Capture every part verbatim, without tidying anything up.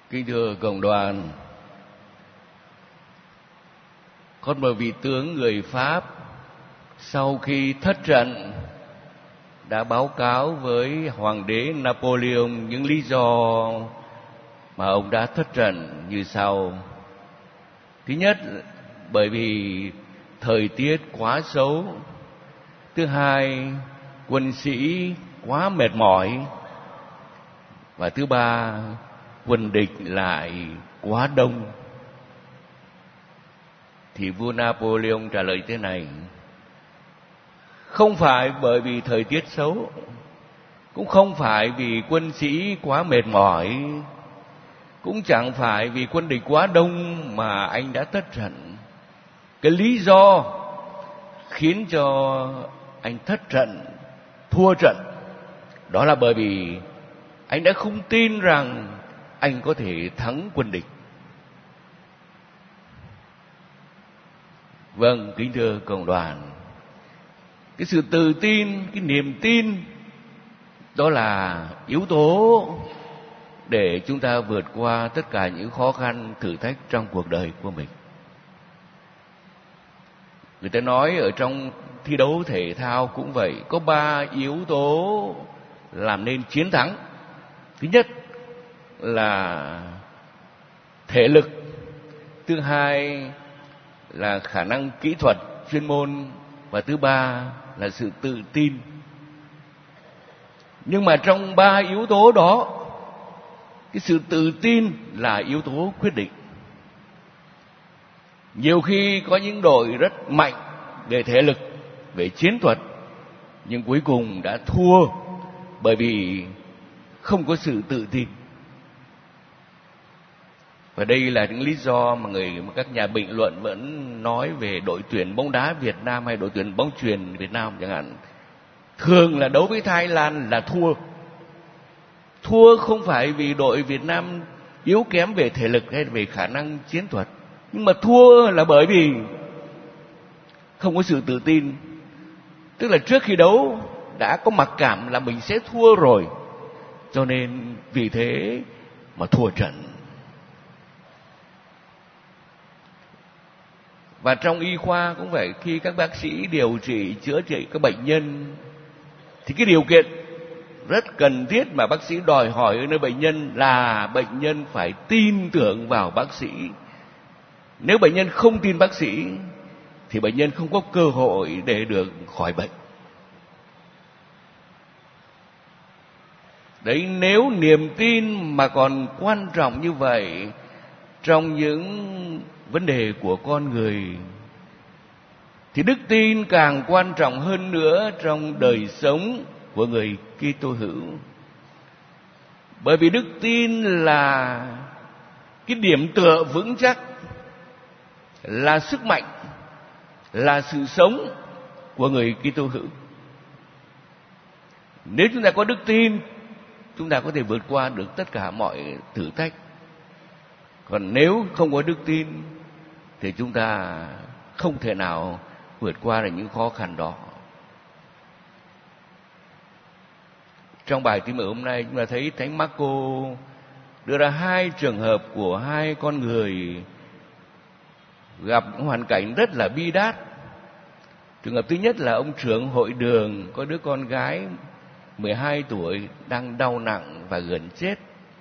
Kính thưa cộng đoàn, có một vị tướng người Pháp sau khi thất trận đã báo cáo với hoàng đế Napoleon những lý do mà ông đã thất trận như sau. Thứ nhất, bởi vì thời tiết quá xấu. Thứ hai, quân sĩ quá mệt mỏi. Và thứ ba, quân địch lại quá đông. Thì vua Napoleon trả lời thế này: không phải bởi vì thời tiết xấu, cũng không phải vì quân sĩ quá mệt mỏi, cũng chẳng phải vì quân địch quá đông mà anh đã thất trận. Cái lý do khiến cho anh thất trận, thua trận, đó là bởi vì anh đã không tin rằng anh có thể thắng quân địch. Vâng, kính thưa cộng đoàn, cái sự tự tin, cái niềm tin, đó là yếu tố để chúng ta vượt qua tất cả những khó khăn, thử thách trong cuộc đời của mình. Người ta nói ở trong thi đấu thể thao cũng vậy, có ba yếu tố làm nên chiến thắng. Thứ nhất là thể lực, thứ hai là khả năng kỹ thuật chuyên môn, và thứ ba là sự tự tin. Nhưng mà trong ba yếu tố đó, cái sự tự tin là yếu tố quyết định. Nhiều khi có những đội rất mạnh về thể lực, về chiến thuật, nhưng cuối cùng đã thua bởi vì không có sự tự tin. Và đây là những lý do mà người mà các nhà bình luận vẫn nói về đội tuyển bóng đá Việt Nam hay đội tuyển bóng chuyền Việt Nam chẳng hạn. Thường là đấu với Thái Lan là thua. Thua không phải vì đội Việt Nam yếu kém về thể lực hay về khả năng chiến thuật, nhưng mà thua là bởi vì không có sự tự tin. Tức là trước khi đấu đã có mặc cảm là mình sẽ thua rồi, cho nên vì thế mà thua trận. Và trong y khoa cũng vậy, khi các bác sĩ điều trị, chữa trị các bệnh nhân thì cái điều kiện rất cần thiết mà bác sĩ đòi hỏi ở nơi bệnh nhân là bệnh nhân phải tin tưởng vào bác sĩ. Nếu bệnh nhân không tin bác sĩ thì bệnh nhân không có cơ hội để được khỏi bệnh. Đấy, nếu niềm tin mà còn quan trọng như vậy trong những vấn đề của con người, thì đức tin càng quan trọng hơn nữa trong đời sống của người Kitô hữu. Bởi vì đức tin là cái điểm tựa vững chắc, là sức mạnh, là sự sống của người Kitô hữu. Nếu chúng ta có đức tin, chúng ta có thể vượt qua được tất cả mọi thử thách. Còn nếu không có đức tin thì chúng ta không thể nào vượt qua được những khó khăn đó. Trong bài tin mừng hôm nay chúng ta thấy Thánh Marco đưa ra hai trường hợp của hai con người gặp hoàn cảnh rất là bi đát. Trường hợp thứ nhất là ông trưởng hội đường có đứa con gái mười hai tuổi đang đau nặng và gần chết.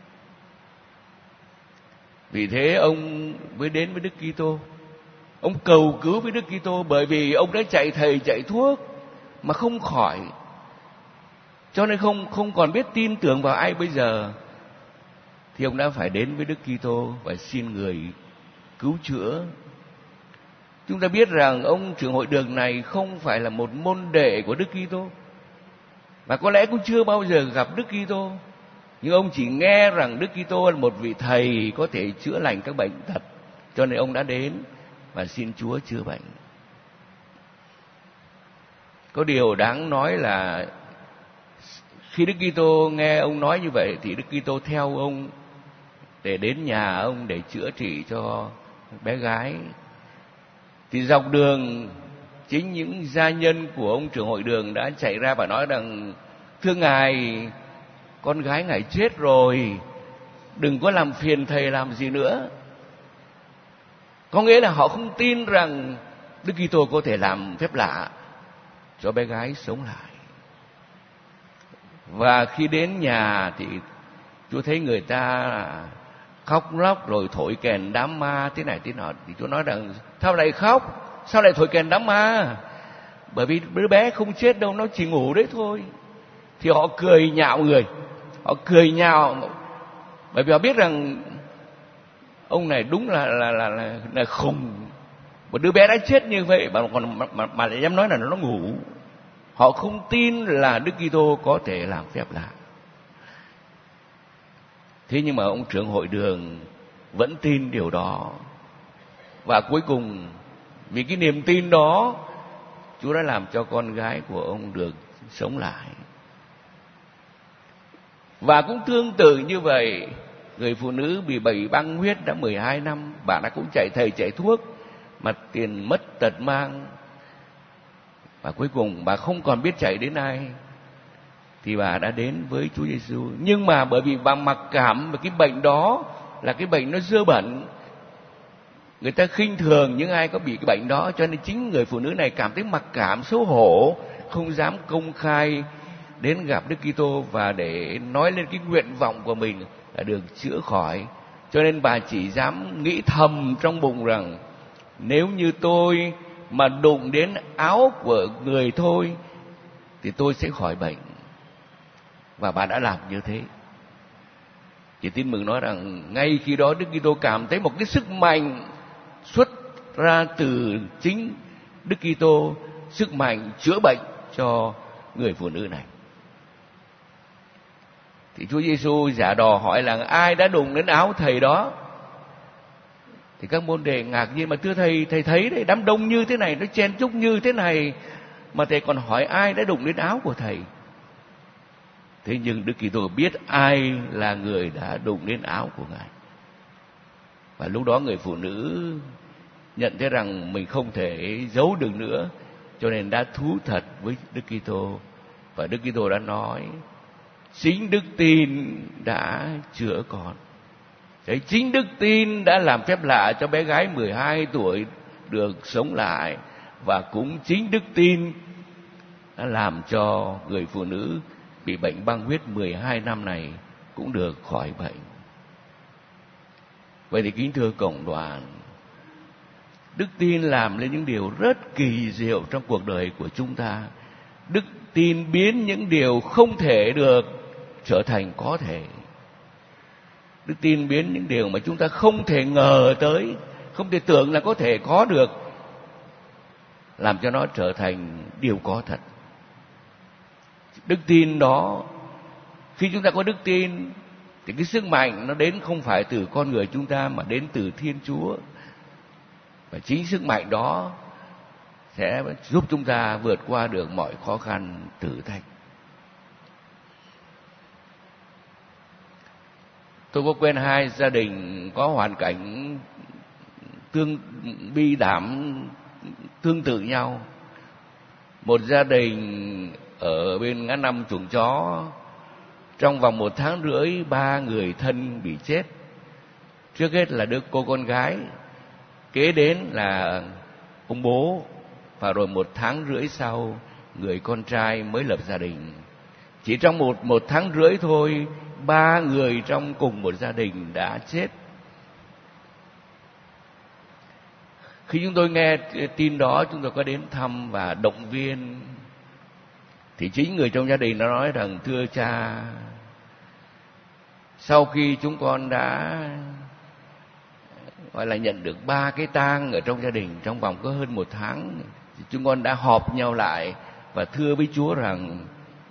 Vì thế ông mới đến với Đức Kitô. Ông cầu cứu với Đức Kitô bởi vì ông đã chạy thầy chạy thuốc mà không khỏi, cho nên không không còn biết tin tưởng vào ai bây giờ. Thì ông đã phải đến với Đức Kitô và xin người cứu chữa. Chúng ta biết rằng ông trưởng hội đường này không phải là một môn đệ của Đức Kitô, và có lẽ cũng chưa bao giờ gặp Đức Kitô. Nhưng ông chỉ nghe rằng Đức Kitô là một vị thầy có thể chữa lành các bệnh tật, cho nên ông đã đến và xin Chúa chữa bệnh. Có điều đáng nói là khi Đức Kitô nghe ông nói như vậy thì Đức Kitô theo ông để đến nhà ông để chữa trị cho bé gái. Thì dọc đường, chính những gia nhân của ông trưởng hội đường đã chạy ra và nói rằng: thưa ngài, con gái ngài chết rồi, đừng có làm phiền thầy làm gì nữa. Có nghĩa là họ không tin rằng Đức Kitô có thể làm phép lạ cho bé gái sống lại. Và khi đến nhà thì Chúa thấy người ta khóc lóc rồi thổi kèn đám ma thế này thế nọ, thì Chúa nói rằng sao lại khóc, sao lại thổi kèn đám ma? Bởi vì đứa bé không chết đâu, nó chỉ ngủ đấy thôi. Thì họ cười nhạo người, họ cười nhạo, bởi vì họ biết rằng ông này đúng là là là là, là khùng. Một đứa bé đã chết như vậy mà còn mà, mà, mà lại dám nói là nó ngủ. Họ không tin là Đức Kitô có thể làm phép lạ. Thế nhưng mà ông trưởng hội đường vẫn tin điều đó. Và cuối cùng vì cái niềm tin đó, Chúa đã làm cho con gái của ông được sống lại. Và cũng tương tự như vậy, người phụ nữ bị bệnh băng huyết đã mười hai năm, bà đã cũng chạy thầy chạy thuốc, mà tiền mất tật mang. Và cuối cùng bà không còn biết chạy đến ai, thì bà đã đến với Chúa Giêsu. Nhưng mà bởi vì bà mặc cảm về cái bệnh đó là cái bệnh nó dơ bẩn, người ta khinh thường những ai có bị cái bệnh đó, cho nên chính người phụ nữ này cảm thấy mặc cảm, xấu hổ, không dám công khai đến gặp Đức Kitô và để nói lên cái nguyện vọng của mình là được chữa khỏi. Cho nên bà chỉ dám nghĩ thầm trong bụng rằng nếu như tôi mà đụng đến áo của người thôi thì tôi sẽ khỏi bệnh. Và bà đã làm như thế. Chỉ tin mừng nói rằng ngay khi đó Đức Kitô cảm thấy một cái sức mạnh xuất ra từ chính Đức Kitô, sức mạnh chữa bệnh cho người phụ nữ này. Thì Chúa Giêsu giả đò hỏi là ai đã đụng đến áo thầy đó? Thì các môn đệ ngạc nhiên, mà thưa thầy, thầy thấy đấy, đám đông như thế này, nó chen chúc như thế này, mà thầy còn hỏi ai đã đụng đến áo của thầy? Thế nhưng Đức Kitô biết ai là người đã đụng đến áo của Ngài. Và lúc đó người phụ nữ nhận thấy rằng mình không thể giấu được nữa, cho nên đã thú thật với Đức Kitô. Và Đức Kitô đã nói chính đức tin đã chữa con. Đấy, chính đức tin đã làm phép lạ cho bé gái mười hai tuổi được sống lại. Và cũng chính đức tin đã làm cho người phụ nữ bị bệnh băng huyết mười hai năm này cũng được khỏi bệnh. Vậy thì kính thưa cộng đoàn, đức tin làm lên những điều rất kỳ diệu trong cuộc đời của chúng ta. Đức tin biến những điều không thể được trở thành có thể. Đức tin biến những điều mà chúng ta không thể ngờ tới, không thể tưởng là có thể có được, làm cho nó trở thành điều có thật. Đức tin đó, khi chúng ta có đức tin thì cái sức mạnh nó đến không phải từ con người chúng ta mà đến từ Thiên Chúa. Và chính sức mạnh đó sẽ giúp chúng ta vượt qua được mọi khó khăn, thử thách. Tôi có quen hai gia đình có hoàn cảnh tương bi đảm tương tự nhau. Một gia đình ở bên ngã năm chuồng chó, trong vòng một tháng rưỡi ba người thân bị chết. Trước hết là đứa cô con gái, kế đến là ông bố, và rồi một tháng rưỡi sau người con trai mới lập gia đình. Chỉ trong một một tháng rưỡi thôi, ba người trong cùng một gia đình đã chết. Khi chúng tôi nghe tin đó, chúng tôi có đến thăm và động viên. Thì chính người trong gia đình nó nói rằng thưa cha, sau khi chúng con đã gọi là nhận được ba cái tang ở trong gia đình trong vòng có hơn một tháng, thì chúng con đã họp nhau lại và thưa với Chúa rằng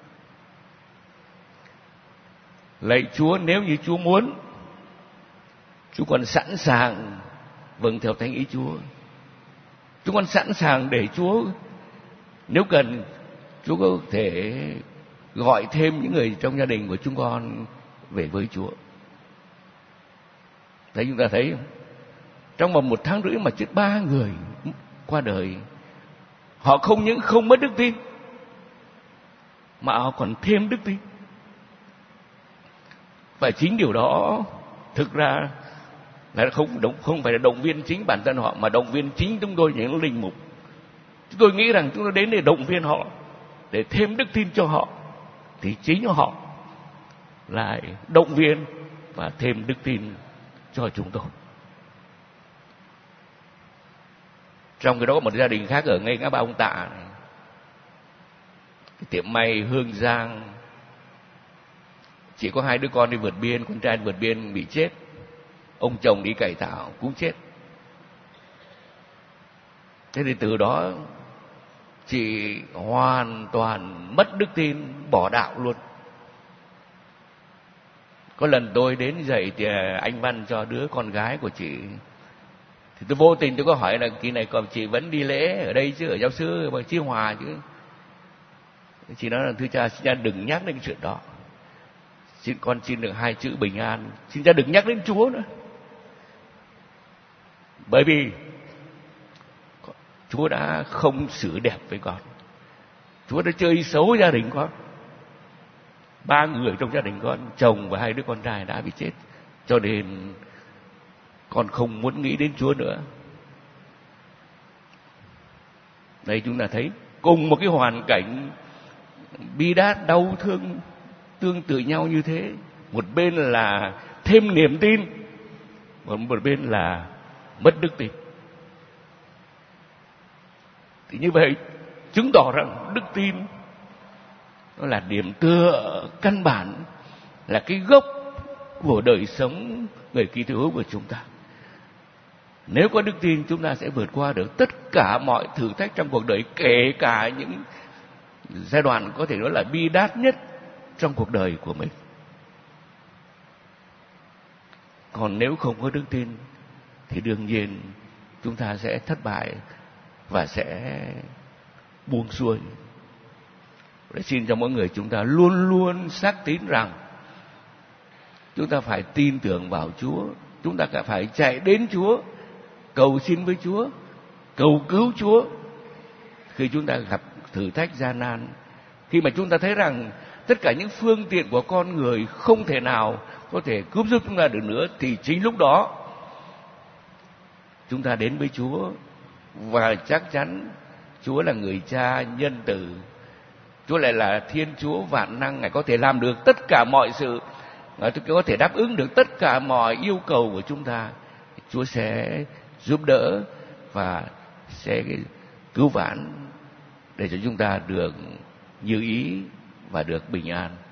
lạy Chúa, nếu như Chúa muốn, chúng con sẵn sàng vâng theo thánh ý Chúa. Chúng con sẵn sàng để Chúa, nếu cần, Chúa có thể gọi thêm những người trong gia đình của chúng con về với Chúa. Đấy, chúng ta thấy không? Trong vòng một tháng rưỡi mà chết ba người qua đời. Họ không những không mất đức tin, mà họ còn thêm đức tin. Và chính điều đó thực ra là không động, không phải là động viên chính bản thân họ, mà động viên chính chúng tôi những linh mục. Chúng tôi nghĩ rằng chúng tôi đến để động viên họ, để thêm đức tin cho họ, thì chính họ lại động viên và thêm đức tin cho chúng tôi. Trong cái đó có một gia đình khác ở ngay ngã ba ông Tạ này, cái tiệm may Hương Giang, chỉ có hai đứa con đi vượt biên, con trai vượt biên bị chết, ông chồng đi cải tạo cũng chết. Thế thì từ đó chị hoàn toàn mất đức tin, bỏ đạo luôn. Có lần tôi đến dạy thì anh văn cho đứa con gái của chị, thì tôi vô tình tôi có hỏi là kỳ này còn chị vẫn đi lễ ở đây chứ, ở giáo xứ bằng Chí Hòa chứ. Chị nói là thưa cha, xin cha đừng nhắc đến cái chuyện đó. Xin con xin được hai chữ bình an, xin cha đừng nhắc đến Chúa nữa. Bởi vì Chúa đã không xử đẹp với con, Chúa đã chơi xấu gia đình con. Ba người trong gia đình con, chồng và hai đứa con trai đã bị chết, cho nên con không muốn nghĩ đến Chúa nữa. Đây chúng ta thấy cùng một cái hoàn cảnh bi đát, đau thương, tương tự nhau như thế. Một bên là thêm niềm tin, còn một bên là mất đức tin. Thì như vậy chứng tỏ rằng đức tin nó là điểm tựa căn bản, là cái gốc của đời sống người Kitô hữu của chúng ta. Nếu có đức tin, chúng ta sẽ vượt qua được tất cả mọi thử thách trong cuộc đời, kể cả những giai đoạn có thể nói là bi đát nhất trong cuộc đời của mình. Còn nếu không có đức tin thì đương nhiên chúng ta sẽ thất bại và sẽ buông xuôi. Để xin cho mỗi người chúng ta luôn luôn xác tín rằng chúng ta phải tin tưởng vào Chúa, chúng ta phải chạy đến Chúa, cầu xin với Chúa, cầu cứu Chúa khi chúng ta gặp thử thách gian nan. Khi mà chúng ta thấy rằng tất cả những phương tiện của con người không thể nào có thể cứu giúp chúng ta được nữa, thì chính lúc đó chúng ta đến với Chúa, và chắc chắn Chúa là người cha nhân từ, Chúa lại là Thiên Chúa vạn năng, Ngài có thể làm được tất cả mọi sự, Ngài có thể đáp ứng được tất cả mọi yêu cầu của chúng ta. Chúa sẽ giúp đỡ và sẽ cứu vãn để cho chúng ta được như ý và được bình an.